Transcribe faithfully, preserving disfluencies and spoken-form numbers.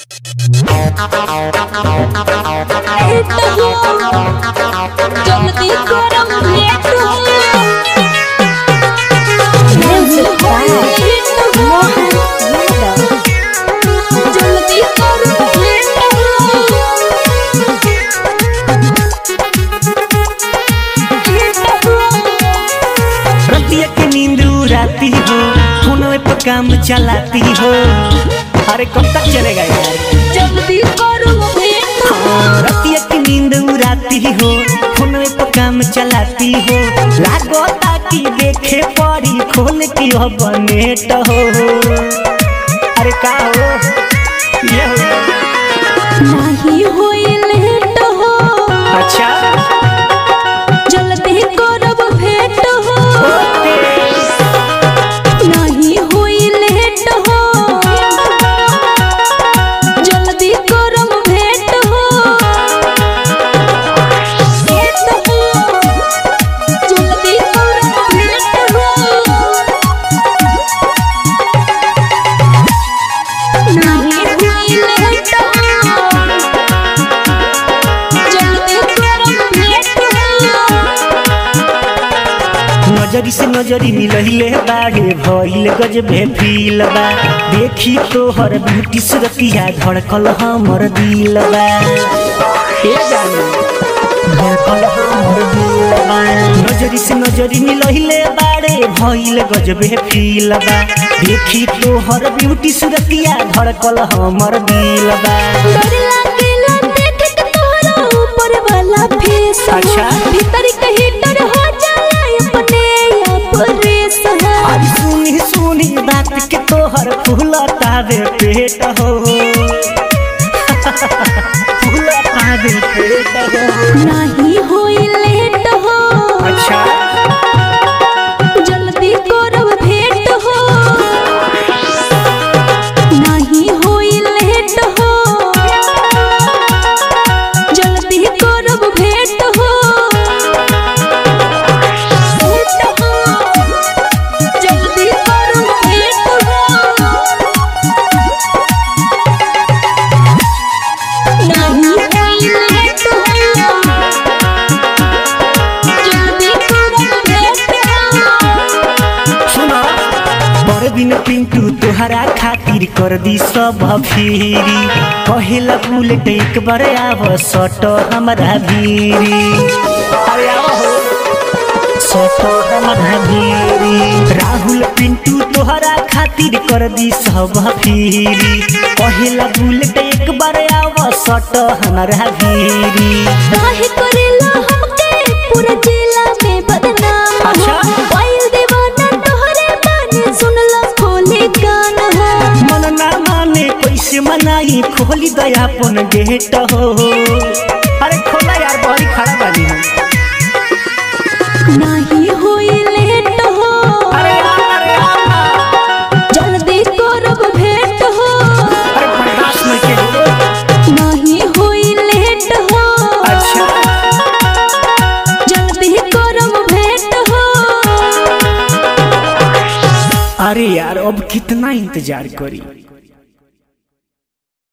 जल्दी करम भेंट हो Music by Mohan Yadav. जल्दी करम भेंट हो रतिया के नींद उड़ाती हो, फोन पे काम चलाती हो। अरे कब तक चलेगा यार? जल्दी करम भेंट हो रतिया की नींद उड़ाती हो, फोन पे काम चलाती हो। लागो ताकि देखे पड़ी खोल की हो बनेट हो। अरे का हो ये हो नहीं होई लेट हो अच्छा जल्दी करम भेंट हो नहीं होई लेट हो जल्दी करम भेंट हो भेंट हो जल्दी करम भेंट हो नहीं होई लेट हो जल्दी करम भेंट हो नजरी से नजरी मिलहिले बाड़े भइल गजबे फील बा। देखी तोहर ब्यूटी सुरतिया धड़कल हमर दिल बा। ए जाने धड़कल हमर दिल बा। नजरी से नजरी मिलहिले बाड़े भइल गजबे फील बा। देखी तोहर ब्यूटी सुरतिया धड़कल हमर दिल बा। डर लागेला देख के तोहरा ऊपर वाला फेस हो। अच्छा। भीतर कहीं डर हो जाला अपने आप रेस हो। आज सुनी सुनी बात के तोहर फूलतावे पेट हो। फूलतावे पेट हो। नहीं होई लेट हो अच्छा जल्दी करम भेंट हो नहीं होई लेट हो जल्दी करम भेंट हो भेंट हो जल्दी करम भेंट हो नहीं होई लेट हो जल्दी करम भेंट हो सुना बड़ दिन पिंटू तोहरा खातिर कर दी सब फेरी। कहेला बुलेट एक बार आव सट हमरा भीरी। अरे आव हो सट हमरा भीरी। राहुल पिंटू तोहरा खातिर कर दी सब फेरी। कहेला बुलेट एक बार आव सट हमरा भीरी। काहे करेला हमके पूरा जिला में बदनाम अच्छा। हो। वाइल दीवाना तोहरे गाने सुनला खोले गान हो। मन ना माने कैसे मनाई खोली दया अपन गेट हो। अरे खोला यार बड़ी खड़ा बानी हम। नहीं होई लेट हो अरे यार अरे यार जल्दी करब भेंट हो अरे बर्दाश्त नहीं के हो। नहीं होई लेट हो अच्छा जल्दी करब भेंट हो अरे यार अब कितना इंतजार करी।